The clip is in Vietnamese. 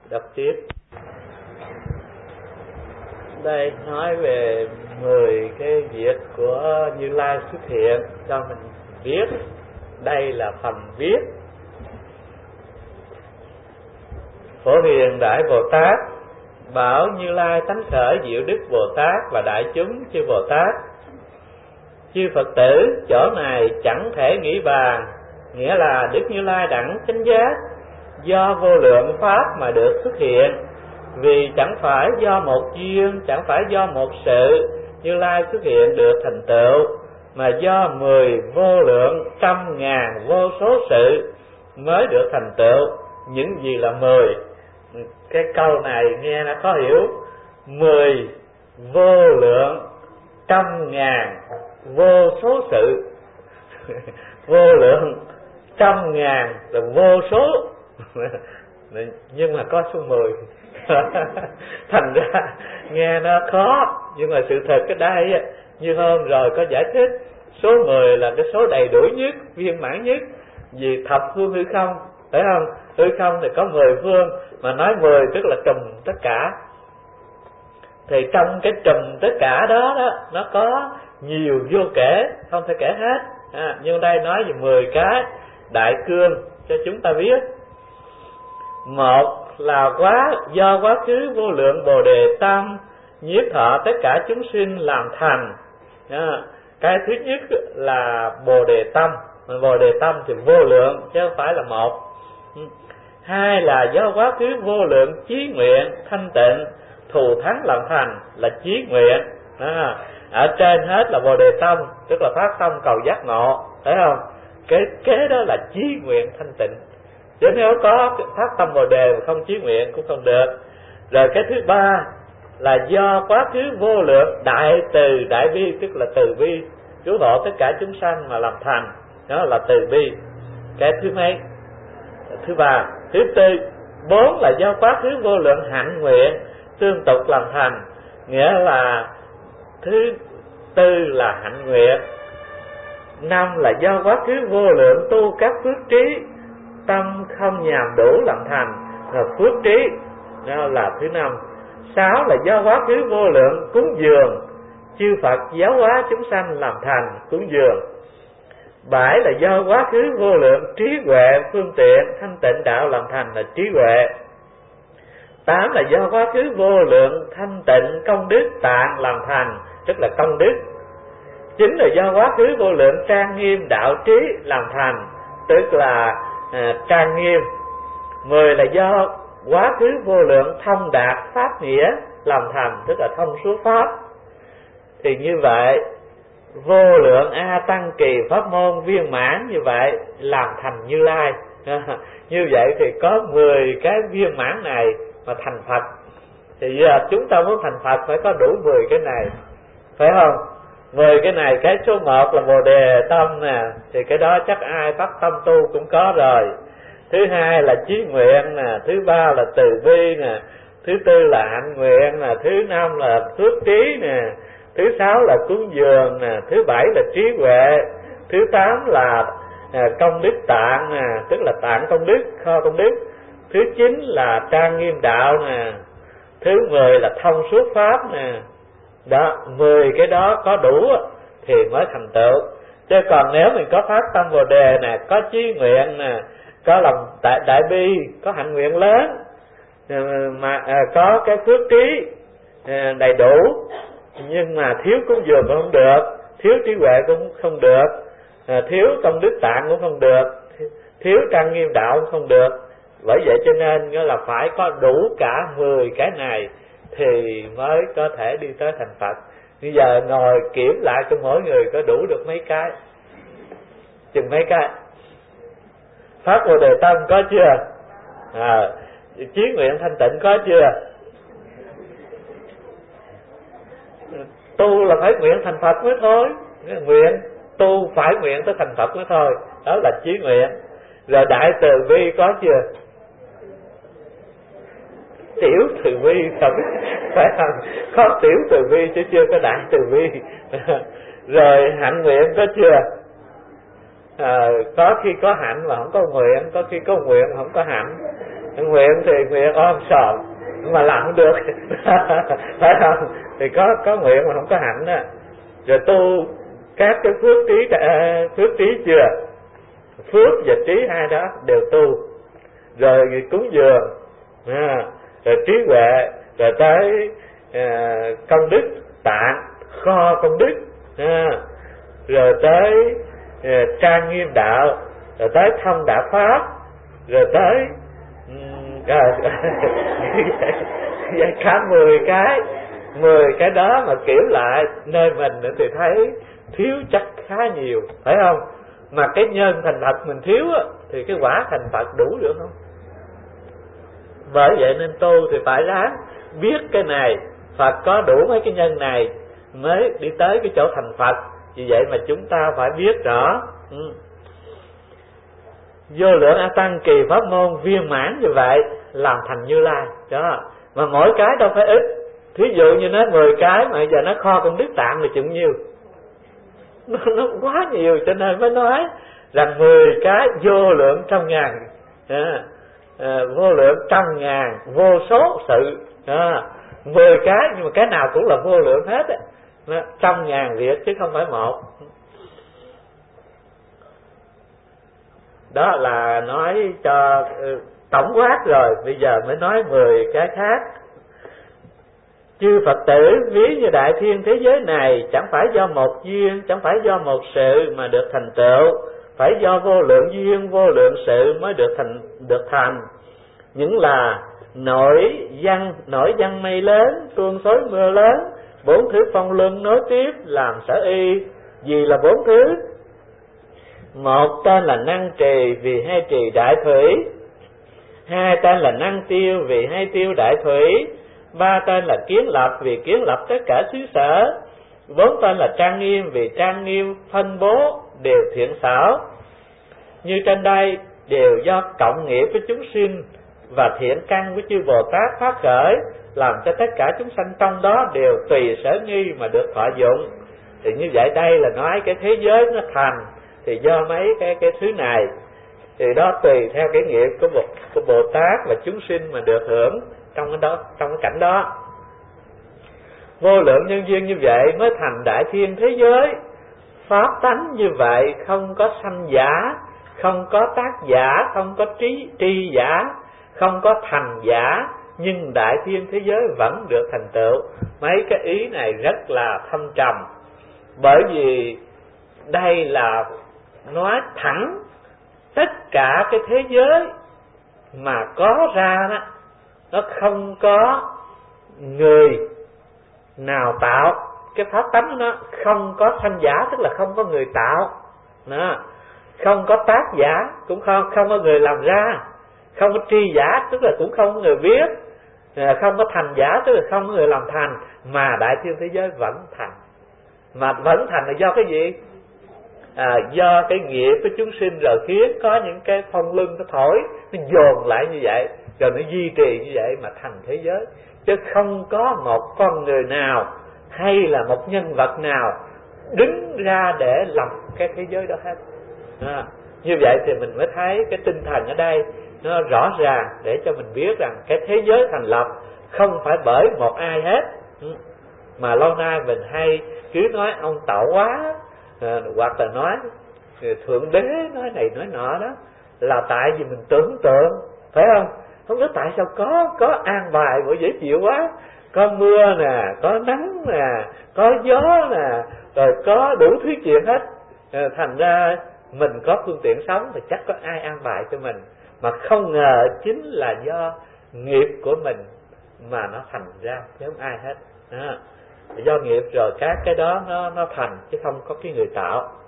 Đọc tiếp. Đây nói về 10 cái việc của Như Lai xuất hiện cho mình biết. Đây là phần viết. Phổ Hiền Đại Bồ Tát bảo Như Lai tánh khởi Diệu Đức Bồ Tát và đại chúng chư Bồ Tát: chư Phật tử, chỗ này chẳng thể nghĩ bàn, nghĩa là Đức Như Lai đẳng chánh giác do vô lượng pháp mà được xuất hiện. Vì chẳng phải do một duyên, chẳng phải do một sự Như Lai xuất hiện được thành tựu, mà do 10 vô lượng trăm ngàn vô số sự mới được thành tựu. Những gì là 10? Cái câu này nghe nó khó hiểu. 10 vô lượng trăm ngàn vô số sự vô lượng trăm ngàn là vô số nhưng mà có số 10 thành ra nghe nó khó, nhưng mà sự thật cái đây như hôm rồi có giải thích, số 10 là cái số đầy đủ nhất, viên mãn nhất. Vì thập phương hư không, phải không? Hư không thì có 10 phương, mà nói 10 tức là trùm tất cả. Thì trong cái trùm tất cả đó nó có nhiều vô kể, không thể kể hết. Nhưng đây nói về 10 cái đại cương cho chúng ta biết. Một là do quá khứ vô lượng Bồ Đề Tâm nhiếp thọ tất cả chúng sinh làm thành. Cái thứ nhất là Bồ Đề Tâm. Bồ Đề Tâm thì vô lượng chứ không phải là một. Hai là do quá khứ vô lượng chí nguyện thanh tịnh thù thắng làm thành, là chí nguyện. Ở trên hết là Bồ Đề Tâm, tức là phát tâm cầu giác ngộ, thấy không? Cái kế đó là chí nguyện thanh tịnh. Chứ nếu có phát tâm Bồ Đề mà không chí nguyện cũng không được. Rồi cái thứ ba là do quá khứ vô lượng đại từ đại bi, tức là từ bi cứu hộ tất cả chúng sanh mà làm thành, đó là từ bi. Cái thứ mấy? Thứ ba. Thứ tư, 4 là do quá khứ vô lượng hạnh nguyện tương tục làm thành, nghĩa là thứ tư là hạnh nguyện. 5 là do quá khứ vô lượng tu các phước trí tâm không nhàm đủ làm thành, là phước trí, đó là thứ 5. 6 là do quá khứ vô lượng cúng dường chư Phật giáo hóa chúng sanh làm thành, cúng dường. 7 là do quá khứ vô lượng trí huệ phương tiện thanh tịnh đạo làm thành, là trí huệ. 8 là do quá khứ vô lượng thanh tịnh công đức tạng làm thành, tức là công đức. 9 là do quá khứ vô lượng trang nghiêm đạo trí làm thành, tức là trang nghiêm. 10 là do quá khứ vô lượng thông đạt pháp nghĩa làm thành, tức là thông suốt pháp. Thì như vậy vô lượng A Tăng Kỳ pháp môn viên mãn như vậy làm thành Như Lai. Như vậy thì có 10 cái viên mãn này mà thành Phật. Thì giờ chúng ta muốn thành Phật phải có đủ 10 cái này, phải không? 10 cái này, cái số 1 là Bồ Đề Tâm nè, thì cái đó chắc ai phát tâm tu cũng có rồi. Thứ hai là chí nguyện nè, thứ ba là từ bi nè, thứ tư là hạnh nguyện nè, thứ năm là phước trí nè, thứ 6 là cúng dường nè, thứ 7 là trí huệ, thứ 8 là công đức tạng nè, tức là tạng công đức, kho công đức, thứ 9 là trang nghiêm đạo nè, thứ 10 là thông suốt pháp nè. Đó, 10 cái đó có đủ thì mới thành tựu. Chứ còn nếu mình có phát tâm Bồ Đề nè, có chí nguyện nè, có lòng đại bi, có hạnh nguyện lớn, mà có cái phước trí đầy đủ, nhưng mà thiếu cúng dường cũng không được, thiếu trí huệ cũng không được, thiếu công đức tạng cũng không được, thiếu trang nghiêm đạo cũng không được. Bởi vậy cho nên là phải có đủ cả 10 cái này thì mới có thể đi tới thành Phật. Bây giờ ngồi kiểm lại cho mỗi người có đủ được mấy cái, chừng mấy cái. Phát Bồ Đề Tâm có chưa? Chí nguyện thanh tịnh có chưa? Tu là phải nguyện thành Phật mới thôi. Nguyện tu phải nguyện tới thành Phật mới thôi. Đó là chí nguyện. Rồi đại từ bi có chưa? Tiểu từ bi không? Phải không? Có tiểu từ bi chứ chưa có đại từ bi. Rồi hạnh nguyện có chưa? Có khi có hạnh mà không có nguyện, có khi có nguyện mà không có hạnh. Nguyện thì nguyện ôm sòm mà làm không được phải không? Thì có nguyện mà không có hạnh đó. Rồi tu các cái phước trí chưa? Phước và trí hai đó đều tu. Rồi cúng dường, rồi trí huệ, rồi tới công đức tạng, kho công đức, rồi tới trang nghiêm đạo, rồi tới thông đạo pháp, rồi tới vậy cả 10 cái đó mà kiểu lại nơi mình thì thấy thiếu chắc khá nhiều, phải không? Mà cái nhân thành Phật mình thiếu á, thì cái quả thành Phật đủ được không? Bởi vậy nên tu thì phải ráng biết cái này, Phật có đủ mấy cái nhân này mới đi tới cái chỗ thành Phật. Vì vậy mà chúng ta phải biết rõ. Vô lượng A Tăng kỳ pháp môn viên mãn như vậy làm thành Như Lai đó. Mà mỗi cái đâu phải ít. Thí dụ như nói 10 cái mà giờ nó kho công đức tạng là chừng nhiêu? Nó quá nhiều, cho nên mới nói rằng 10 cái vô lượng trăm ngàn, vô lượng trăm ngàn vô số sự, 10 cái nhưng mà cái nào cũng là vô lượng hết á, trăm ngàn việc chứ không phải một. Đó là nói cho tổng quát rồi, bây giờ mới nói 10 cái khác. Chư Phật tử ví như đại thiên thế giới này chẳng phải do một duyên, chẳng phải do một sự mà được thành tựu, phải do vô lượng duyên, vô lượng sự mới được thành. Những là nổi văn mây lớn, tuôn xối mưa lớn, 4 thứ phong luân nối tiếp làm sở y. Vì là 4 thứ: một tên là năng trì vì hay trì đại thủy, 2 tên là năng tiêu vì hay tiêu đại thủy, 3 tên là kiến lập vì kiến lập tất cả xứ sở, 4 tên là trang nghiêm vì trang nghiêm phân bố đều thiện xảo. Như trên đây đều do cộng nghiệp với chúng sinh và thiện căn với chư Bồ Tát phát khởi, làm cho tất cả chúng sanh trong đó đều tùy sở nghi mà được thọ dụng. Thì như vậy đây là nói cái thế giới nó thành thì do mấy cái thứ này, thì đó tùy theo cái nghiệp của Bồ Tát và chúng sinh mà được hưởng trong cái cảnh đó. Vô lượng nhân duyên như vậy mới thành đại thiên thế giới. Pháp tánh như vậy không có sanh giả, không có tác giả, không có tri giả, không có thành giả, nhưng đại thiên thế giới vẫn được thành tựu. Mấy cái ý này rất là thâm trầm, bởi vì đây là nói thẳng tất cả cái thế giới mà có ra đó, nó không có người nào tạo. Cái pháp tánh nó không có sanh giả, tức là không có người tạo đó. Không có tác giả, cũng không có người làm ra. Không có tri giả, tức là cũng không có người viết. Không có thành giả, tức là không có người làm thành. Mà đại thiên thế giới vẫn thành. Mà vẫn thành là do cái gì? Do cái nghiệp của chúng sinh rồi khiến có những cái phong luân nó thổi, nó dồn lại như vậy, rồi nó duy trì như vậy mà thành thế giới. Chứ không có một con người nào hay là một nhân vật nào đứng ra để lập cái thế giới đó hết. Như vậy thì mình mới thấy cái tinh thần ở đây nó rõ ràng, để cho mình biết rằng cái thế giới thành lập không phải bởi một ai hết. Mà lâu nay mình hay cứ nói ông tạo hóa, hoặc là nói thượng đế nói này nói nọ, đó là tại vì mình tưởng tượng, phải không? Không biết tại sao có an bài bộ dễ chịu quá, có mưa nè, có nắng nè, có gió nè, rồi có đủ thứ chuyện hết. Thành ra mình có phương tiện sống thì chắc có ai an bài cho mình, mà không ngờ chính là do nghiệp của mình mà nó thành ra, chứ không ai hết. Do nghiệp rồi các cái đó nó thành, chứ không có cái người tạo.